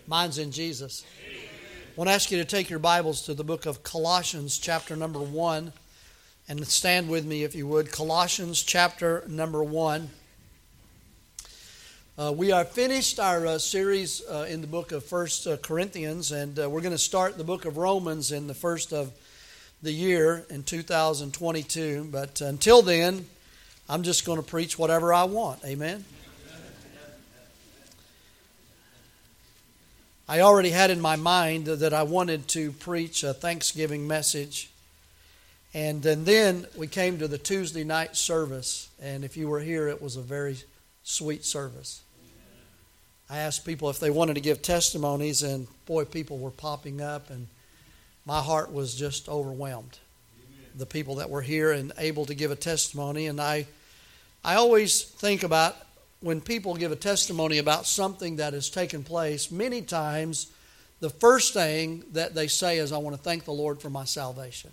Mine's in Jesus. I want to ask you to take your Bibles to the book of Colossians, chapter number 1, and stand with me if you would. Colossians, chapter number 1. We are finished our series in the book of 1 Corinthians, and we're going to start the book of Romans in the first of the year in 2022. But until then, I'm just going to preach whatever I want. Amen? I already had in my mind that I wanted to preach a Thanksgiving message. And then we came to the Tuesday night service. And if you were here, it was a very sweet service. I asked people if they wanted to give testimonies, and boy, people were popping up, and my heart was just overwhelmed. The people that were here and able to give a testimony. And I always think about when people give a testimony about something that has taken place, many times the first thing that they say is, I want to thank the Lord for my salvation.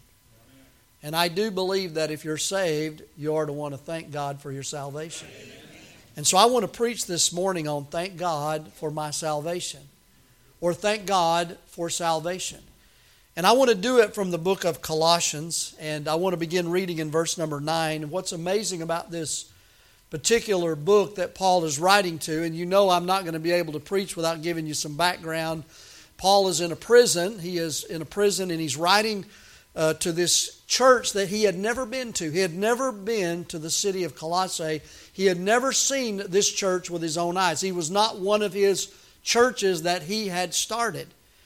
And I do believe that if you're saved, you are to want to thank God for your salvation. And so I want to preach this morning on thank God for my salvation, or thank God for salvation. And I want to do it from the book of Colossians, and I want to begin reading in verse number 9. And what's amazing about this particular book that Paul is writing to, and you know I'm not going to be able to preach without giving you some background. Paul is in a prison. He is in a prison, and he's writing to this church that he had never been to. He had never been to the city of Colossae. He had never seen this church with his own eyes. He was not one of his churches that he had started.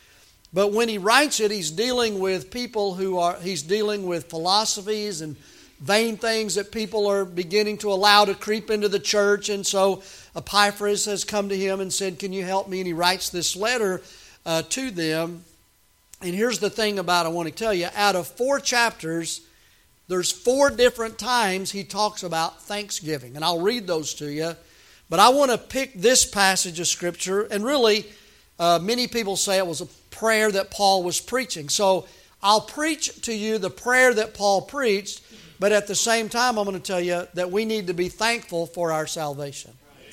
But when he writes it, he's dealing with people he's dealing with philosophies and vain things that people are beginning to allow to creep into the church. And so Epaphras has come to him and said, can you help me? And he writes this letter to them. And here's the thing I want to tell you, out of 4 chapters, there's 4 different times he talks about thanksgiving. And I'll read those to you. But I want to pick this passage of Scripture. And really, many people say it was a prayer that Paul was preaching. So I'll preach to you the prayer that Paul preached. But at the same time, I'm going to tell you that we need to be thankful for our salvation.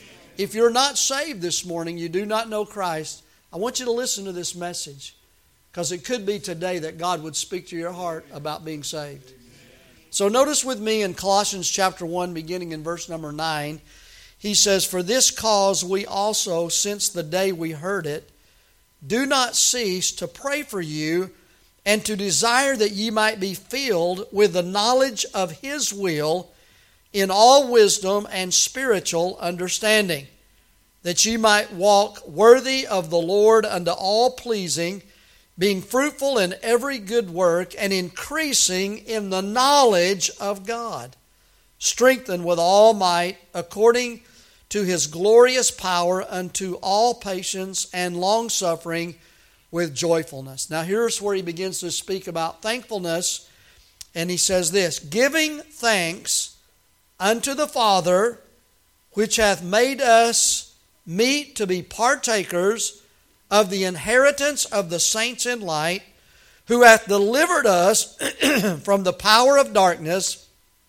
If you're not saved this morning, you do not know Christ, I want you to listen to this message, because it could be today that God would speak to your heart about being saved. So notice with me in Colossians chapter 1, beginning in verse number 9, he says, for this cause we also, since the day we heard it, do not cease to pray for you, and to desire that ye might be filled with the knowledge of His will in all wisdom and spiritual understanding, that ye might walk worthy of the Lord unto all pleasing, being fruitful in every good work, and increasing in the knowledge of God, strengthened with all might according to His glorious power unto all patience and longsuffering, with joyfulness. Now here's where he begins to speak about thankfulness. And he says this, giving thanks unto the Father, which hath made us meet to be partakers of the inheritance of the saints in light, who hath delivered us from the power of darkness,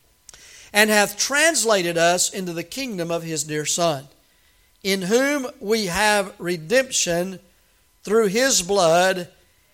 and hath translated us into the kingdom of His dear Son, in whom we have redemption through His blood,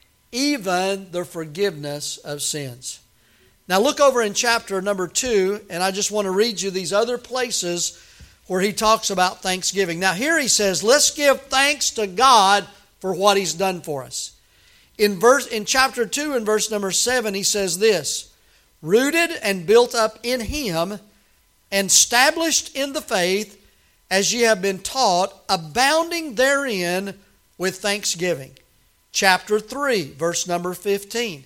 even the forgiveness of sins. Now look over in chapter number 2, and I just want to read you these other places where he talks about thanksgiving. Now here he says, let's give thanks to God for what He's done for us. In chapter 2 and verse number 7, he says this, rooted and built up in Him, and established in the faith, as ye have been taught, abounding therein with thanksgiving. Chapter 3, verse number 15.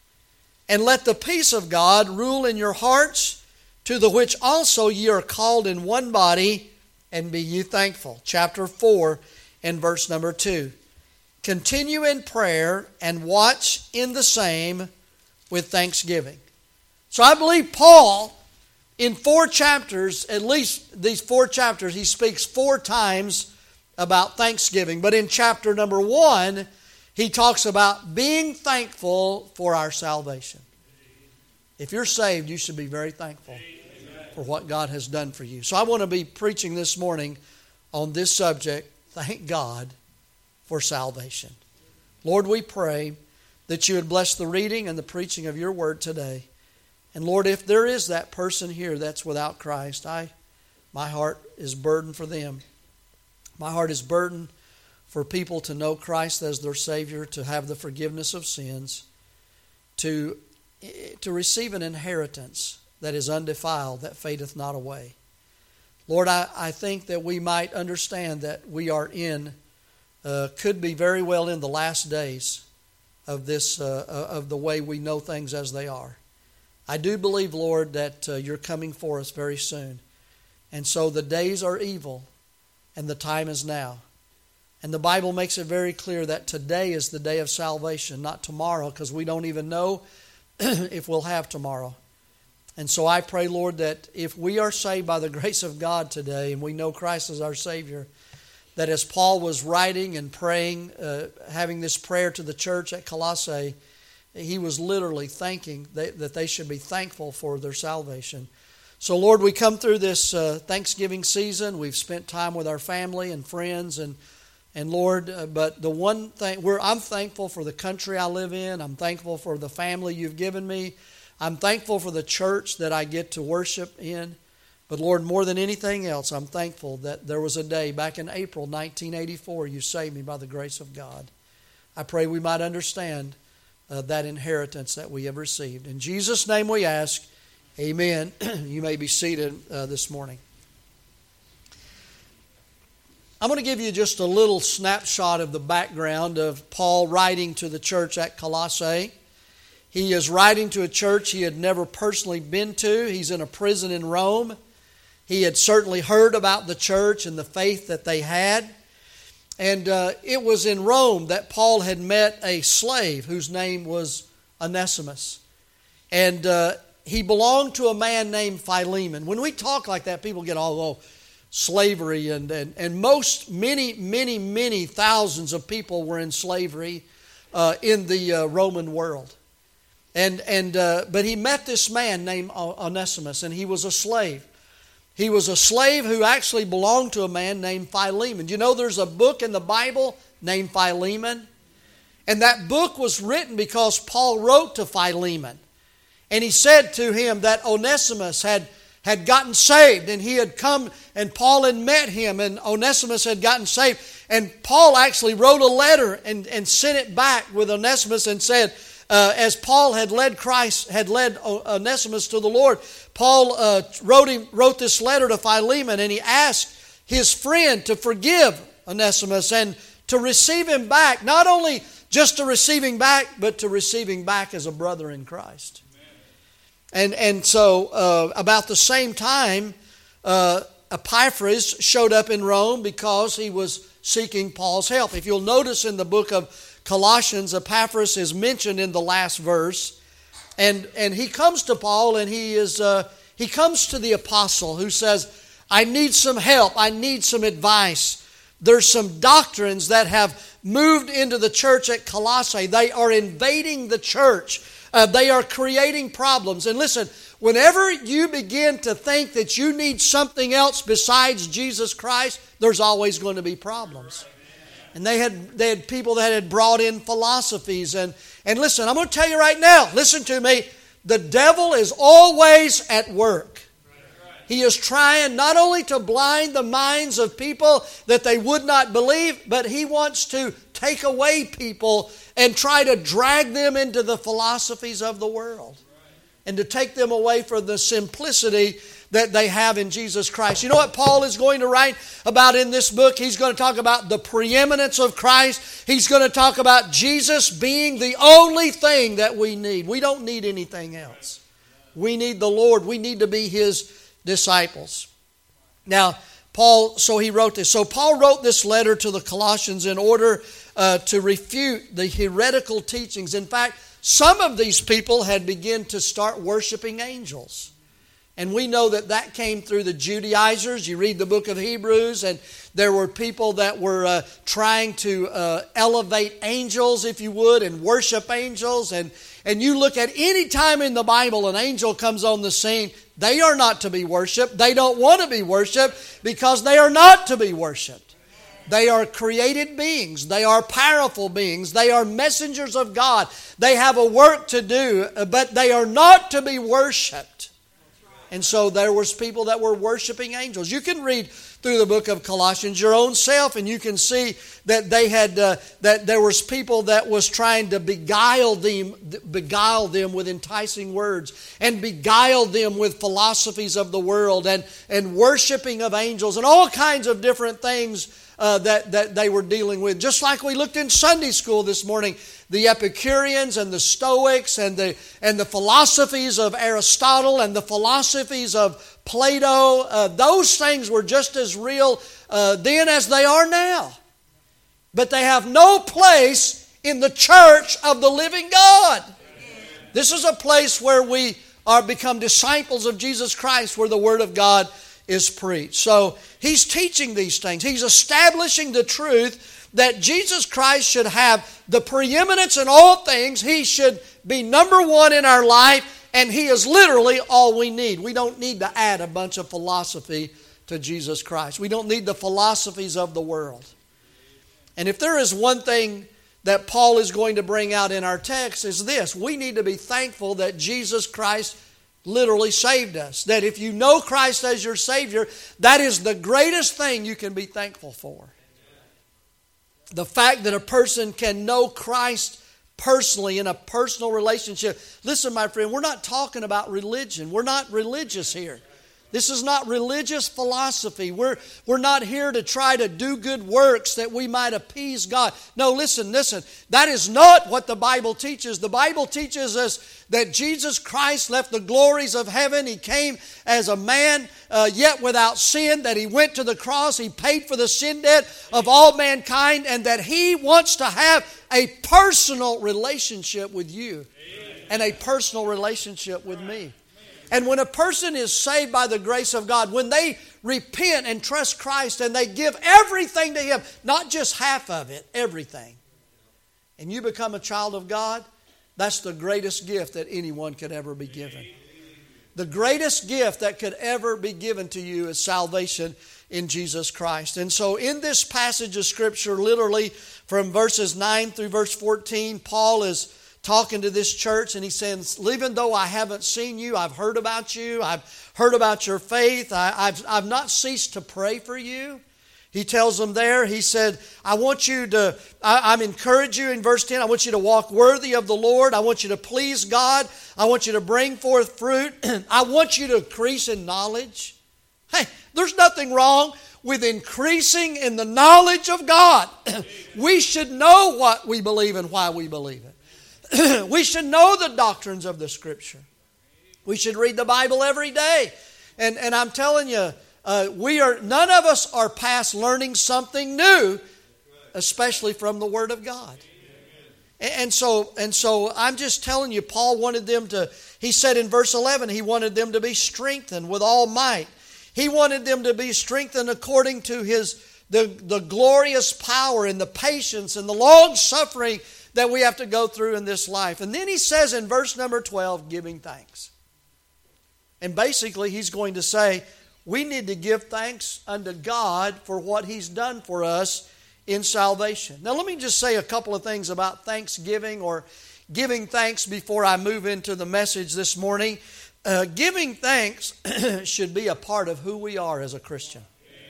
And let the peace of God rule in your hearts, to the which also ye are called in one body, and be ye thankful. Chapter 4 and verse number 2. Continue in prayer and watch in the same with thanksgiving. So I believe Paul, in 4 chapters, at least these 4 chapters, he speaks 4 times about thanksgiving. But in chapter number 1, he talks about being thankful for our salvation. If you're saved, you should be very thankful for what God has done for you. So I want to be preaching this morning on this subject, thank God for salvation. Lord, we pray that you would bless the reading and the preaching of your word today. And Lord, if there is that person here that's without Christ, my heart is burdened for them. My heart is burdened for people to know Christ as their Savior, to have the forgiveness of sins, to receive an inheritance that is undefiled, that fadeth not away. Lord, I think that we might understand that we are could be very well in the last days of this, of the way we know things as they are. I do believe, Lord, that you're coming for us very soon. And so the days are evil and the time is now. And the Bible makes it very clear that today is the day of salvation, not tomorrow, because we don't even know if we'll have tomorrow. And so I pray, Lord, that if we are saved by the grace of God today and we know Christ as our Savior, that as Paul was writing and praying, having this prayer to the church at Colossae, he was literally thanking that they should be thankful for their salvation. So, Lord, we come through this Thanksgiving season. We've spent time with our family and friends, and Lord, but the one thing, I'm thankful for the country I live in. I'm thankful for the family you've given me. I'm thankful for the church that I get to worship in. But Lord, more than anything else, I'm thankful that there was a day back in April 1984 you saved me by the grace of God. I pray we might understand that inheritance that we have received. In Jesus' name we ask, amen. You may be seated this morning. I'm going to give you just a little snapshot of the background of Paul writing to the church at Colossae. He is writing to a church he had never personally been to. He's in a prison in Rome. He had certainly heard about the church and the faith that they had. And it was in Rome that Paul had met a slave whose name was Onesimus. And he belonged to a man named Philemon. When we talk like that, people get all, slavery. And many thousands of people were in slavery in the Roman world. But he met this man named Onesimus, and he was a slave. He was a slave who actually belonged to a man named Philemon. You know, there's a book in the Bible named Philemon. And that book was written because Paul wrote to Philemon. And he said to him that Onesimus had gotten saved. And he had come, and Paul had met him, and Onesimus had gotten saved. And Paul actually wrote a letter and sent it back with Onesimus and said, as Paul had led Onesimus to the Lord, Paul wrote this letter to Philemon, and he asked his friend to forgive Onesimus and to receive him back, not only just to receive him back, but to receive him back as a brother in Christ. And so about the same time, Epaphras showed up in Rome because he was seeking Paul's help. If you'll notice in the book of Colossians, Epaphras is mentioned in the last verse, and he comes to Paul, and he comes to the apostle who says, I need some help, I need some advice. There's some doctrines that have moved into the church at Colossae. They are invading the church. They are creating problems. And listen, whenever you begin to think that you need something else besides Jesus Christ, there's always going to be problems. And they had people that had brought in philosophies. And listen, I'm going to tell you right now, listen to me, the devil is always at work. He is trying not only to blind the minds of people that they would not believe, but he wants to take away people and try to drag them into the philosophies of the world. And to take them away from the simplicity that they have in Jesus Christ. You know what Paul is going to write about in this book? He's going to talk about the preeminence of Christ. He's going to talk about Jesus being the only thing that we need. We don't need anything else. We need the Lord. We need to be His disciples. Now, he wrote this. So Paul wrote this letter to the Colossians in order to refute the heretical teachings. In fact, some of these people had begun to start worshiping angels. And we know that came through the Judaizers. You read the book of Hebrews, and there were people that were trying to elevate angels, if you would, and worship angels. And you look at any time in the Bible an angel comes on the scene, they are not to be worshiped. They don't want to be worshiped because they are not to be worshiped. They are created beings. They are powerful beings. They are messengers of God. They have a work to do, but they are not to be worshipped. And so there was people that were worshiping angels. You can read through the book of Colossians your own self, and you can see that they had that there was people that was trying to beguile them with enticing words, and beguile them with philosophies of the world, and worshiping of angels, and all kinds of different things that they were dealing with. Just like we looked in Sunday school this morning, the Epicureans and the Stoics and the philosophies of Aristotle and the philosophies of Plato, those things were just as real then as they are now. But they have no place in the church of the living God. This is a place where we are become disciples of Jesus Christ, where the Word of God is preached. So he's teaching these things. He's establishing the truth that Jesus Christ should have the preeminence in all things. He should be number one in our life, and He is literally all we need. We don't need to add a bunch of philosophy to Jesus Christ. We don't need the philosophies of the world. And if there is one thing that Paul is going to bring out in our text, is this: we need to be thankful that Jesus Christ literally saved us. That if you know Christ as your Savior, that is the greatest thing you can be thankful for. The fact that a person can know Christ personally in a personal relationship. Listen, my friend, we're not talking about religion. We're not religious here. This is not religious philosophy. We're not here to try to do good works that we might appease God. No, listen. That is not what the Bible teaches. The Bible teaches us that Jesus Christ left the glories of heaven. He came as a man, yet without sin, that He went to the cross. He paid for the sin debt of all mankind, and that He wants to have a personal relationship with you and a personal relationship with me. And when a person is saved by the grace of God, when they repent and trust Christ and they give everything to Him, not just half of it, everything, and you become a child of God, that's the greatest gift that anyone could ever be given. The greatest gift that could ever be given to you is salvation in Jesus Christ. And so in this passage of Scripture, literally from verses 9 through verse 14, Paul is talking to this church, and he says, even though I haven't seen you, I've heard about you, I've heard about your faith, I've not ceased to pray for you. He tells them there, he said, I'm encouraging you in verse 10, I want you to walk worthy of the Lord, I want you to please God, I want you to bring forth fruit, I want you to increase in knowledge. Hey, there's nothing wrong with increasing in the knowledge of God. We should know what we believe and why we believe it. We should know the doctrines of the Scripture. We should read the Bible every day. And I'm telling you, none of us are past learning something new, especially from the Word of God. And so I'm just telling you, Paul wanted them to, he said in verse 11, he wanted them to be strengthened with all might. He wanted them to be strengthened according to the glorious power and the patience and the long suffering that we have to go through in this life. And then he says in verse number 12, giving thanks. And basically he's going to say, we need to give thanks unto God for what He's done for us in salvation. Now let me just say a couple of things about thanksgiving or giving thanks before I move into the message this morning. Giving thanks should be a part of who we are as a Christian.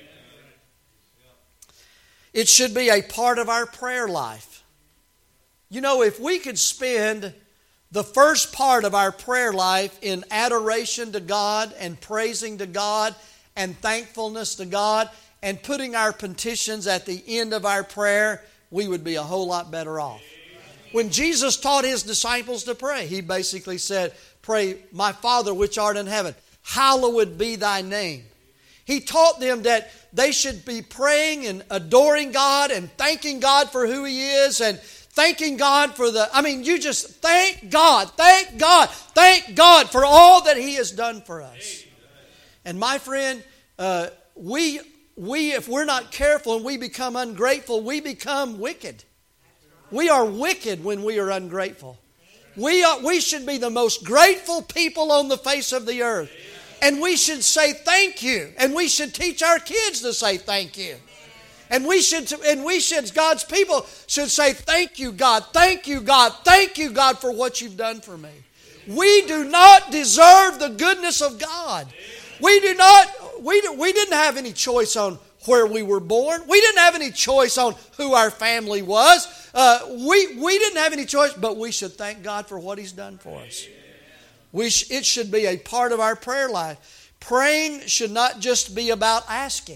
It should be a part of our prayer life. You know, if we could spend the first part of our prayer life in adoration to God and praising to God and thankfulness to God and putting our petitions at the end of our prayer, we would be a whole lot better off. When Jesus taught His disciples to pray, He basically said, pray, my Father which art in heaven, hallowed be Thy name. He taught them that they should be praying and adoring God and thanking God for who He is and thanking God for you just thank God for all that He has done for us. And my friend, we if we're not careful and we become ungrateful, we become wicked. We are wicked when we are ungrateful. We should be the most grateful people on the face of the earth. And we should say thank you. And we should teach our kids to say thank you. And we should, God's people should say, thank you, God, thank you, God, thank you, God, for what you've done for me. We do not deserve the goodness of God. We didn't have any choice on where we were born. We didn't have any choice on who our family was. We didn't have any choice, but we should thank God for what He's done for us. It should be a part of our prayer life. Praying should not just be about asking.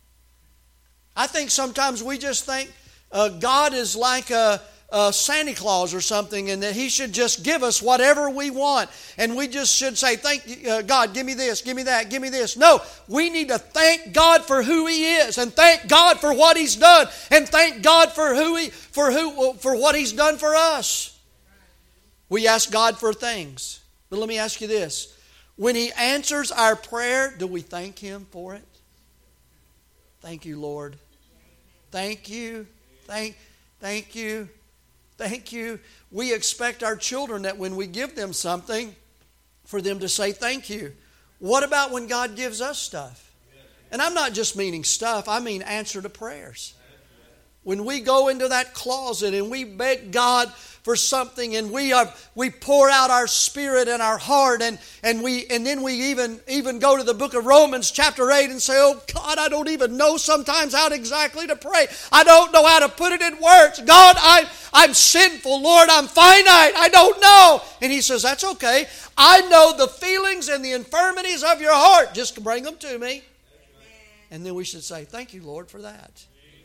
I think sometimes we just think God is like a Santa Claus or something, and that He should just give us whatever we want. And we just should say, thank you, God, give me this, give me that, give me this. No, we need to thank God for who He is, and thank God for what He's done, and thank God for what He's done for us. We ask God for things. But let me ask you this. When He answers our prayer, do we thank Him for it? Thank you, Lord. Thank you. Thank you. Thank you. We expect our children that when we give them something, for them to say thank you. What about when God gives us stuff? And I'm not just meaning stuff, I mean answer to prayers. When we go into that closet and we beg God for something, and we pour out our spirit and our heart, and then we even go to the book of Romans chapter 8 and say, oh God, I don't even know sometimes how exactly to pray. I don't know how to put it in words. God, I'm sinful. Lord, I'm finite. I don't know. And He says, that's okay. I know the feelings and the infirmities of your heart. Just bring them to me. And then we should say, thank you, Lord, for that.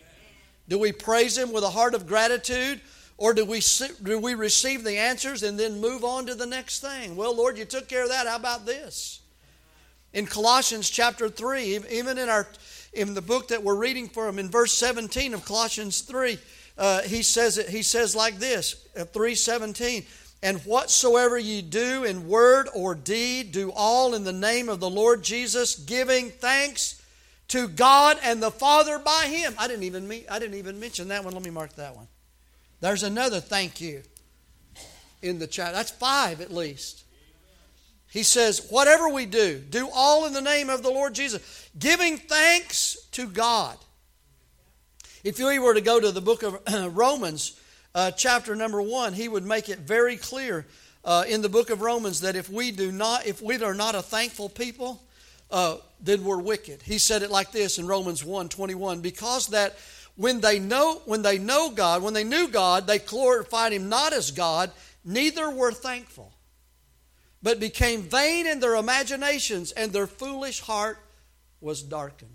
Do we praise Him with a heart of gratitude? Or do we receive the answers and then move on to the next thing? Well, Lord, you took care of that. How about this? In Colossians chapter 3, even in the book that we're reading from, in verse 17 of Colossians 3, he says like this, 3:17, and whatsoever ye do in word or deed, do all in the name of the Lord Jesus, giving thanks to God and the Father by Him. I didn't even mention that one. Let me mark that one. There's another thank you in the chapter. That's 5 at least. He says, whatever we do, do all in the name of the Lord Jesus, giving thanks to God. If you were to go to the book of Romans, chapter number 1, he would make it very clear in the book of Romans that if we are not a thankful people, then we're wicked. He said it like this in Romans 1:21, because that when they knew God, they glorified Him not as God, neither were thankful, but became vain in their imaginations, and their foolish heart was darkened.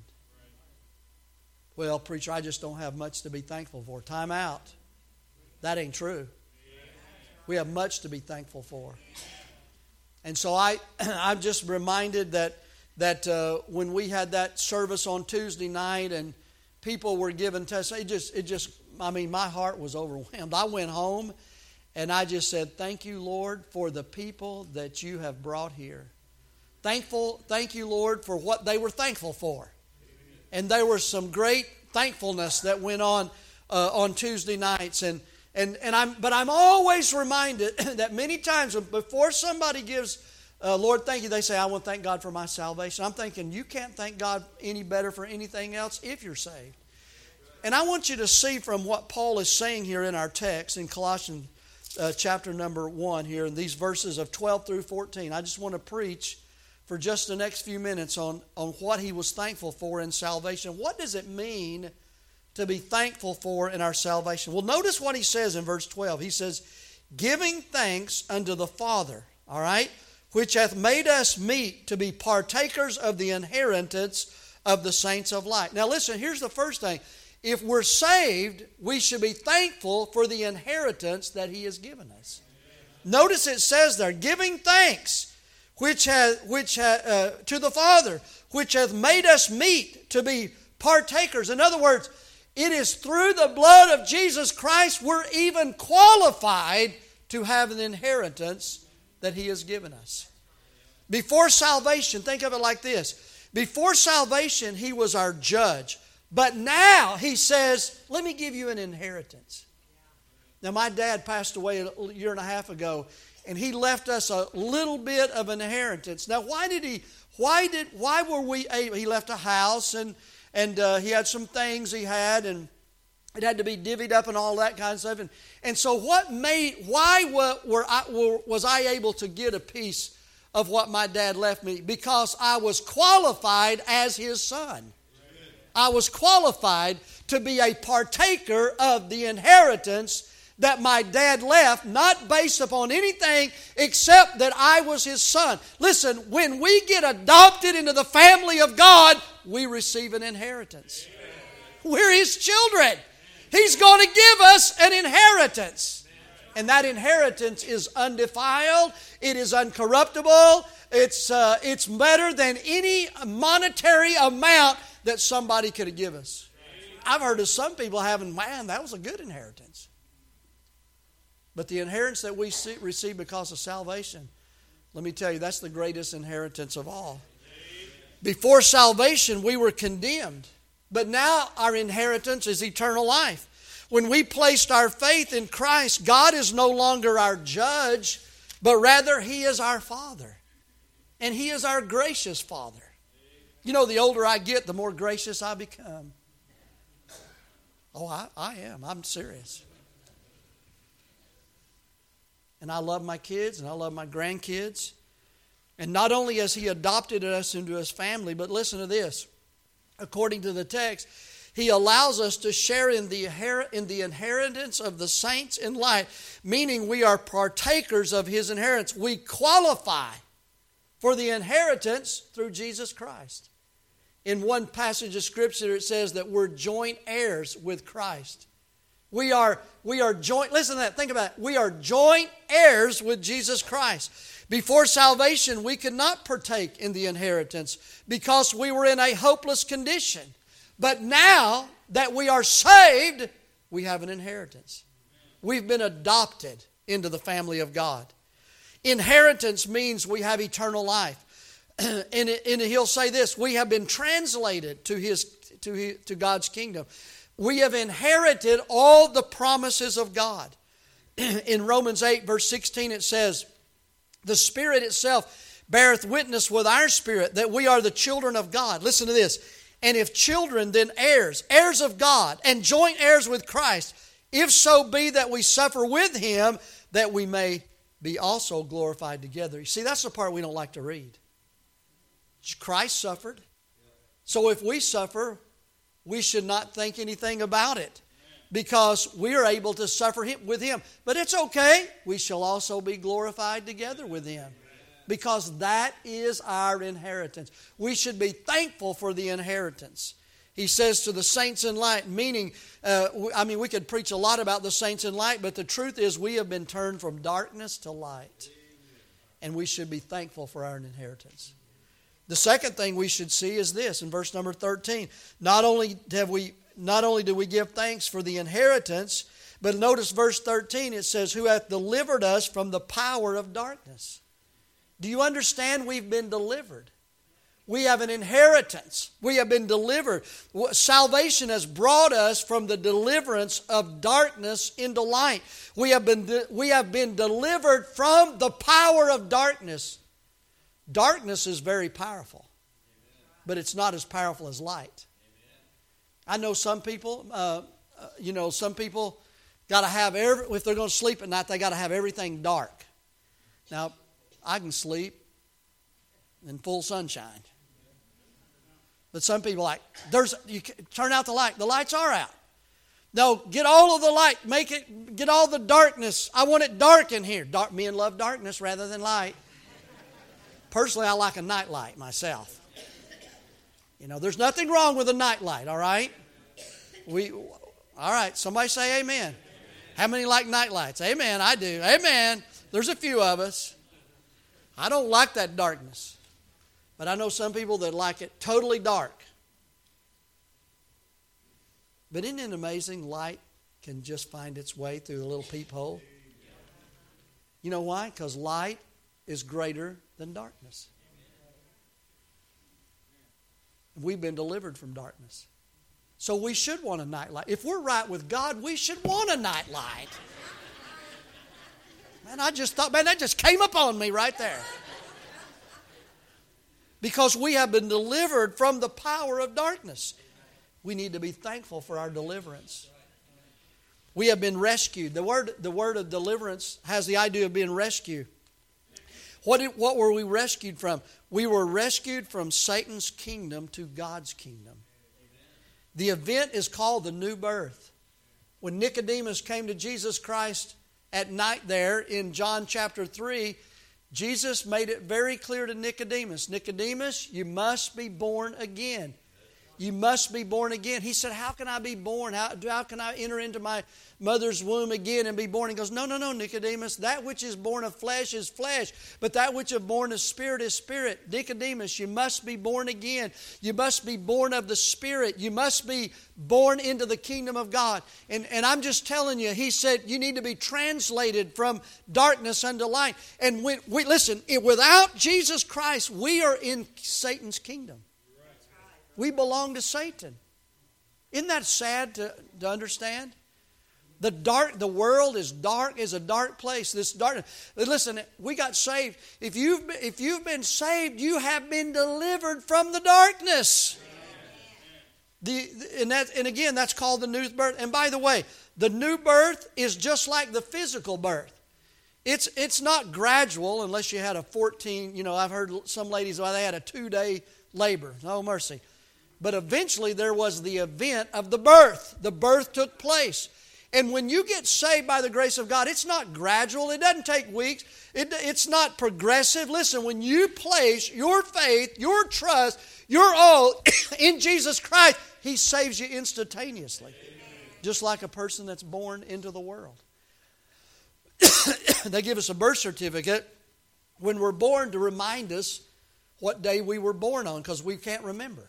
Well, preacher, I just don't have much to be thankful for. Time out. That ain't true. We have much to be thankful for. And so I'm just reminded that when we had that service on Tuesday night and people were giving testimony, my heart was overwhelmed. I went home and I just said, thank you, Lord, for the people that you have brought here. Thank you, Lord, for what they were thankful for. And there was some great thankfulness that went on Tuesday nights. But I'm always reminded that many times before somebody gives, Lord, thank you, they say, I want to thank God for my salvation. I'm thinking, you can't thank God any better for anything else if you're saved. And I want you to see from what Paul is saying here in our text in Colossians chapter number 1 here, in these verses of 12 through 14. I just want to preach for just the next few minutes on what he was thankful for in salvation. What does it mean to be thankful for in our salvation? Well, notice what he says in verse 12. He says, giving thanks unto the Father, all right, which hath made us meet to be partakers of the inheritance of the saints of light. Now listen, here's the first thing. If we're saved, we should be thankful for the inheritance that He has given us. Notice it says there, giving thanks, to the Father, which hath made us meet to be partakers. In other words, it is through the blood of Jesus Christ we're even qualified to have an inheritance that He has given us. Before salvation, think of it like this. Before salvation, He was our judge. But now He says, let me give you an inheritance. Now my dad passed away a year and a half ago, and he left us a little bit of an inheritance. Now why were we able? He left a house and And he had some things he had, and it had to be divvied up and all that kind of stuff. And so was I able to get a piece of what my dad left me? Because I was qualified as his son. I was qualified to be a partaker of the inheritance that my dad left, not based upon anything except that I was his son. Listen, when we get adopted into the family of God, we receive an inheritance. We're his children. He's going to give us an inheritance. And that inheritance is undefiled. It is uncorruptible. It's better than any monetary amount that somebody could have given us. I've heard of some people having, man, that was a good inheritance. But the inheritance that we receive because of salvation, let me tell you, that's the greatest inheritance of all. Before salvation, we were condemned. But now our inheritance is eternal life. When we placed our faith in Christ, God is no longer our judge, but rather He is our Father. And He is our gracious Father. You know, the older I get, the more gracious I become. Oh, I am. I'm serious. And I love my kids and I love my grandkids. And not only has He adopted us into His family, but listen to this. According to the text, He allows us to share in the inheritance of the saints in light, meaning we are partakers of His inheritance. We qualify for the inheritance through Jesus Christ. In one passage of Scripture, it says that we're joint heirs with Christ. We are joint, listen to that, think about it. We are joint heirs with Jesus Christ. Before salvation, we could not partake in the inheritance because we were in a hopeless condition. But now that we are saved, we have an inheritance. We've been adopted into the family of God. Inheritance means we have eternal life. And he'll say this, we have been translated to God's kingdom. We have inherited all the promises of God. In Romans 8, verse 16, it says, the Spirit itself beareth witness with our spirit that we are the children of God. Listen to this. And if children, then heirs, heirs of God, and joint heirs with Christ, if so be that we suffer with Him, that we may be also glorified together. You see, that's the part we don't like to read. Christ suffered. So if we suffer, we should not think anything about it, because we are able to suffer with Him. But it's okay. We shall also be glorified together with Him, because that is our inheritance. We should be thankful for the inheritance. He says to the saints in light, meaning, we could preach a lot about the saints in light, but the truth is we have been turned from darkness to light. And we should be thankful for our inheritance. The second thing we should see is this, in verse number 13. Not only do we give thanks for the inheritance, but notice verse 13, it says, who hath delivered us from the power of darkness. Do you understand we've been delivered? We have an inheritance. We have been delivered. Salvation has brought us from the deliverance of darkness into light. We have been delivered from the power of darkness. Darkness is very powerful, but it's not as powerful as light. I know some people, some people got to have, if they're going to sleep at night, they got to have everything dark. Now, I can sleep in full sunshine. But some people you turn out the light. The lights are out. No, get all of the light. Get all the darkness. I want it dark in here. Men love darkness rather than light. Personally, I like a night light myself. There's nothing wrong with a night light, all right? All right, somebody say amen. How many like night lights? Amen, I do. Amen. There's a few of us. I don't like that darkness. But I know some people that like it totally dark. But isn't it amazing? Light can just find its way through the little peephole. You know why? Because light is greater than darkness. We've been delivered from darkness. So we should want a night light. If we're right with God, we should want a night light. Man, I just thought, that just came up on me right there. Because we have been delivered from the power of darkness. We need to be thankful for our deliverance. We have been rescued. The word of deliverance has the idea of being rescued. What were we rescued from? We were rescued from Satan's kingdom to God's kingdom. The event is called the new birth. When Nicodemus came to Jesus Christ at night there in John chapter 3, Jesus made it very clear to Nicodemus, Nicodemus, you must be born again. You must be born again. He said, how can I be born? How can I enter into my mother's womb again and be born? He goes, no, Nicodemus. That which is born of flesh is flesh, but that which is born of spirit is spirit. Nicodemus, you must be born again. You must be born of the Spirit. You must be born into the kingdom of God. And I'm just telling you, he said, you need to be translated from darkness unto light. And listen, without Jesus Christ, we are in Satan's kingdom. We belong to Satan. Isn't that sad to understand? The world is dark, is a dark place. This darkness. Listen, we got saved. If you've been saved, you have been delivered from the darkness. And again, that's called the new birth. And by the way, the new birth is just like the physical birth. It's not gradual unless you had a 14. I've heard some ladies, they had a 2-day labor. No mercy. But eventually there was the event of the birth. The birth took place. And when you get saved by the grace of God, it's not gradual. It doesn't take weeks. It's not progressive. Listen, when you place your faith, your trust, your all in Jesus Christ, He saves you instantaneously. Just like a person that's born into the world. They give us a birth certificate when we're born to remind us what day we were born on, because we can't remember.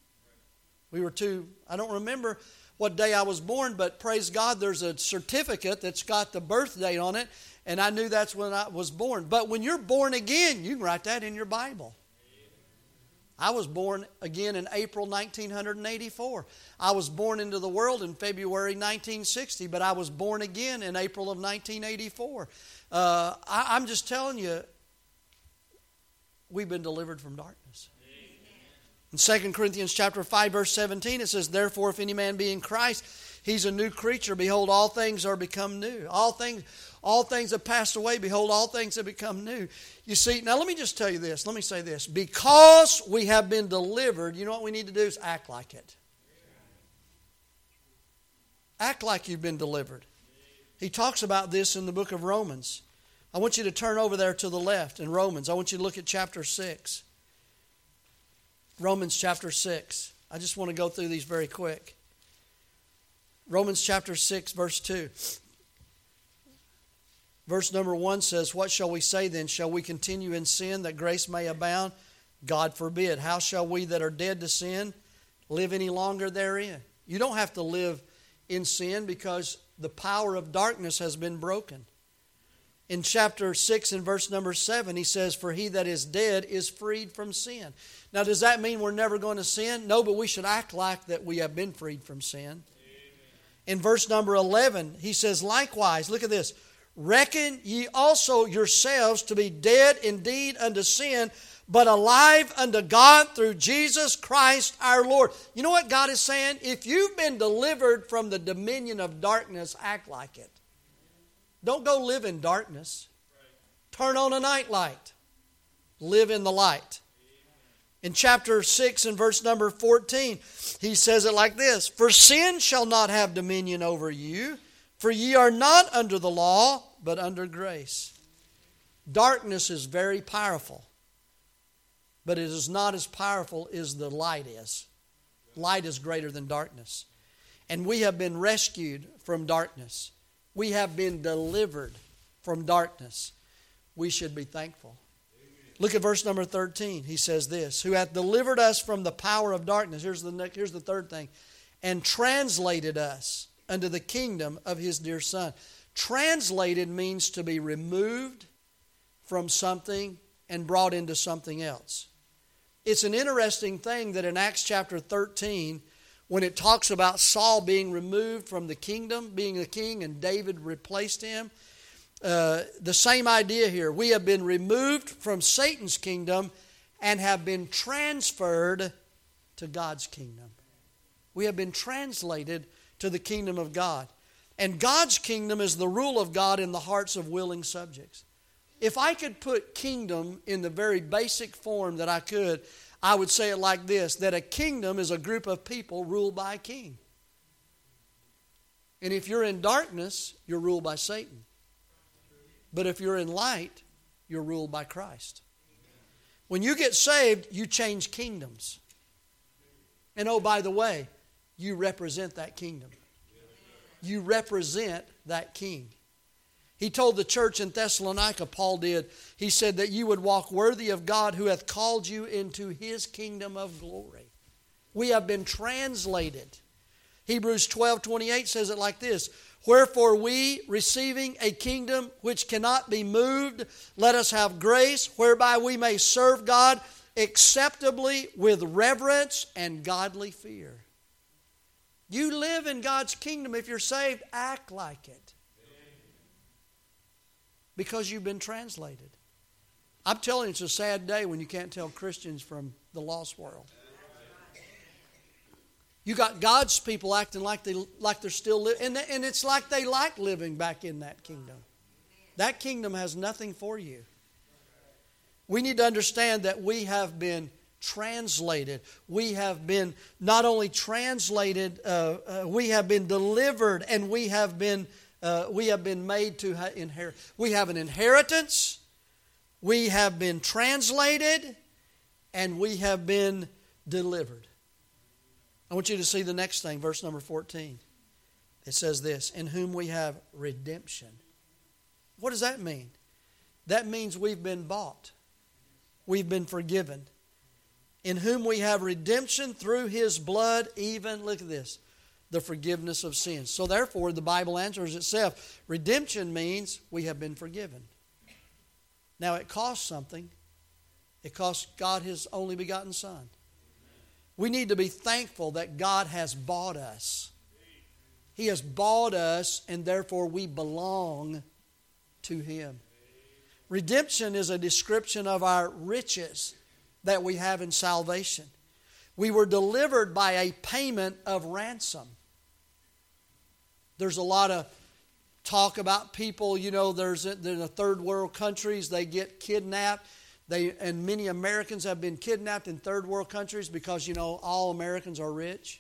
I don't remember what day I was born, but praise God, there's a certificate that's got the birth date on it, and I knew that's when I was born. But when you're born again, you can write that in your Bible. I was born again in April 1984. I was born into the world in February 1960, but I was born again in April of 1984. I'm just telling you, we've been delivered from darkness. In 2 Corinthians chapter 5, verse 17, it says, therefore, if any man be in Christ, he's a new creature. Behold, all things are become new. All things have passed away. Behold, all things have become new. You see, now let me just tell you this. Let me say this. Because we have been delivered, you know what we need to do is act like it. Act like you've been delivered. He talks about this in the book of Romans. I want you to turn over there to the left in Romans. I want you to look at chapter 6. Romans chapter 6. I just want to go through these very quick. Romans chapter 6, verse 2. Verse number 1 says, what shall we say then? Shall we continue in sin that grace may abound? God forbid. How shall we that are dead to sin live any longer therein? You don't have to live in sin because the power of darkness has been broken. In chapter 6 and verse number 7, he says, for he that is dead is freed from sin. Now, does that mean we're never going to sin? No, but we should act like that we have been freed from sin. Amen. In verse number 11, he says, likewise, look at this. Reckon ye also yourselves to be dead indeed unto sin, but alive unto God through Jesus Christ our Lord. You know what God is saying? If you've been delivered from the dominion of darkness, act like it. Don't go live in darkness. Turn on a nightlight. Live in the light. In chapter 6 and verse number 14, he says it like this. For sin shall not have dominion over you, for ye are not under the law, but under grace. Darkness is very powerful, but it is not as powerful as the light is. Light is greater than darkness. And we have been rescued from darkness. We have been delivered from darkness. We should be thankful. Look at verse number 13. He says this, who hath delivered us from the power of darkness. Here's the third thing. And translated us unto the kingdom of His dear Son. Translated means to be removed from something and brought into something else. It's an interesting thing that in Acts chapter 13, when it talks about Saul being removed from the kingdom, being the king, and David replaced him, the same idea here. We have been removed from Satan's kingdom and have been transferred to God's kingdom. We have been translated to the kingdom of God. And God's kingdom is the rule of God in the hearts of willing subjects. If I could put kingdom in the very basic form that I could, I would say it like this, that a kingdom is a group of people ruled by a king. And if you're in darkness, you're ruled by Satan. But if you're in light, you're ruled by Christ. When you get saved, you change kingdoms. And oh, by the way, you represent that kingdom. You represent that king. He told the church in Thessalonica, Paul did, he said that you would walk worthy of God who hath called you into His kingdom of glory. We have been translated. Hebrews 12:28 says it like this, wherefore we, receiving a kingdom which cannot be moved, let us have grace whereby we may serve God acceptably with reverence and godly fear. You live in God's kingdom. If you're saved, act like it. Because you've been translated. I'm telling you, it's a sad day when you can't tell Christians from the lost world. You got God's people acting like they're still living, and it's like they like living back in that kingdom. That kingdom has nothing for you. We need to understand that we have been translated. We have been not only translated, we have been delivered, and we have been made to inherit. We have an inheritance. We have been translated, and we have been delivered. I want you to see the next thing, verse number 14. It says this, in whom we have redemption. What does that mean? That means we've been bought. We've been forgiven. In whom we have redemption through His blood, even, look at this, the forgiveness of sins. So therefore, the Bible answers itself. Redemption means we have been forgiven. Now, it costs something. It costs God His only begotten Son. We need to be thankful that God has bought us. He has bought us, and therefore we belong to Him. Redemption is a description of our riches that we have in salvation. We were delivered by a payment of ransom. There's a lot of talk about people, there's in the third world countries, they get kidnapped. And many Americans have been kidnapped in third world countries because, all Americans are rich.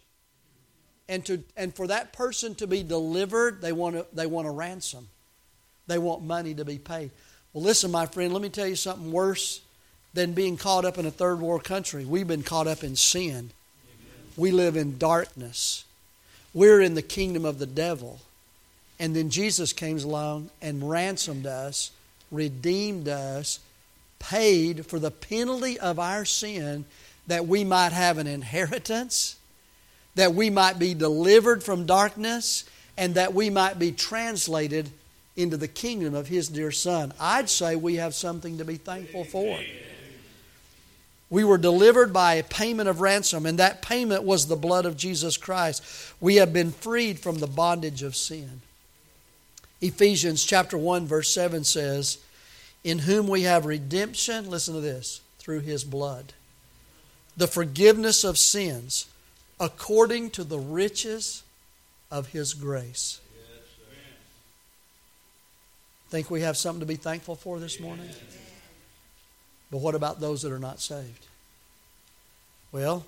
And for that person to be delivered, they want a ransom. They want money to be paid. Well, listen, my friend, let me tell you something worse than being caught up in a third world country. We've been caught up in sin. Amen. We live in darkness. We're in the kingdom of the devil. And then Jesus came along and ransomed us, redeemed us, paid for the penalty of our sin that we might have an inheritance, that we might be delivered from darkness, and that we might be translated into the kingdom of His dear Son. I'd say we have something to be thankful for. We were delivered by a payment of ransom, and that payment was the blood of Jesus Christ. We have been freed from the bondage of sin. Ephesians chapter 1 verse 7 says, in whom we have redemption, listen to this, through His blood. The forgiveness of sins according to the riches of His grace. Think we have something to be thankful for this morning? But what about those that are not saved? Well,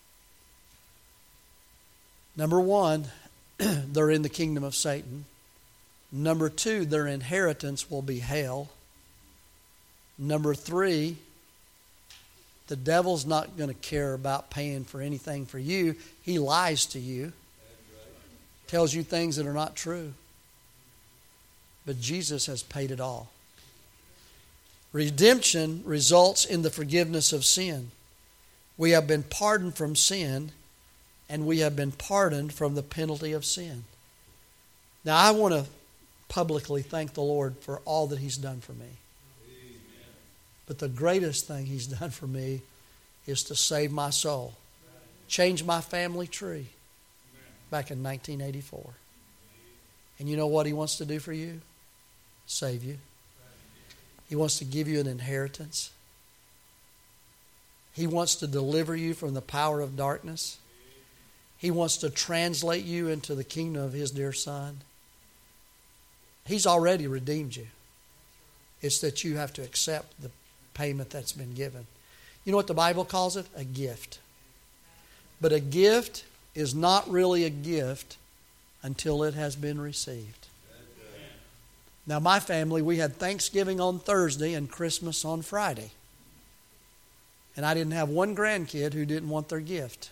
number one, they're in the kingdom of Satan. Number two, their inheritance will be hell. Number three, the devil's not going to care about paying for anything for you. He lies to you. Tells you things that are not true. But Jesus has paid it all. Redemption results in the forgiveness of sin. We have been pardoned from sin, and we have been pardoned from the penalty of sin. Now, I want to publicly thank the Lord for all that He's done for me. But the greatest thing He's done for me is to save my soul. Change my family tree back in 1984. And you know what He wants to do for you? Save you. He wants to give you an inheritance. He wants to deliver you from the power of darkness. He wants to translate you into the kingdom of His dear Son. He's already redeemed you. It's that you have to accept the payment that's been given. You know what the Bible calls it? A gift. But a gift is not really a gift until it has been received. Now, my family, we had Thanksgiving on Thursday and Christmas on Friday. And I didn't have one grandkid who didn't want their gift.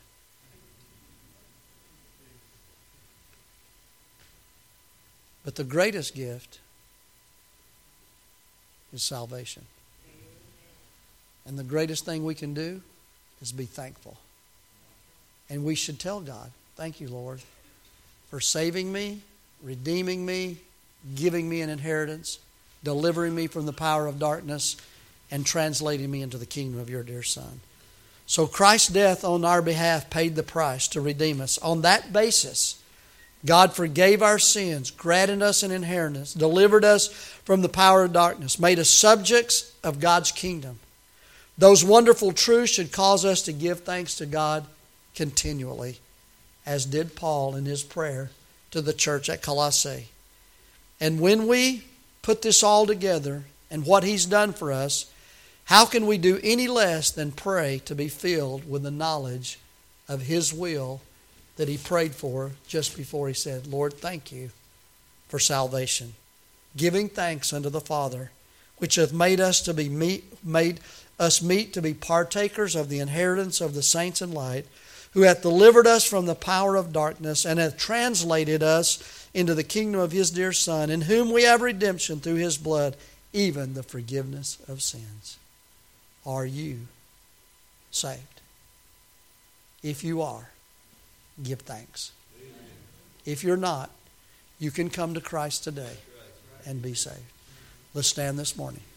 But the greatest gift is salvation. And the greatest thing we can do is be thankful. And we should tell God, thank you, Lord, for saving me, redeeming me, giving me an inheritance, delivering me from the power of darkness, and translating me into the kingdom of your dear Son. So Christ's death on our behalf paid the price to redeem us. On that basis, God forgave our sins, granted us an inheritance, delivered us from the power of darkness, made us subjects of God's kingdom. Those wonderful truths should cause us to give thanks to God continually, as did Paul in his prayer to the church at Colossae. And when we put this all together and what He's done for us, how can we do any less than pray to be filled with the knowledge of His will that He prayed for just before He said, Lord, thank you for salvation, giving thanks unto the Father, which hath made us to be meet to be partakers of the inheritance of the saints in light, who hath delivered us from the power of darkness, and hath translated us into the kingdom of His dear Son, in whom we have redemption through His blood, even the forgiveness of sins. Are you saved? If you are, give thanks. Amen. If you're not, you can come to Christ today and be saved. Let's stand this morning.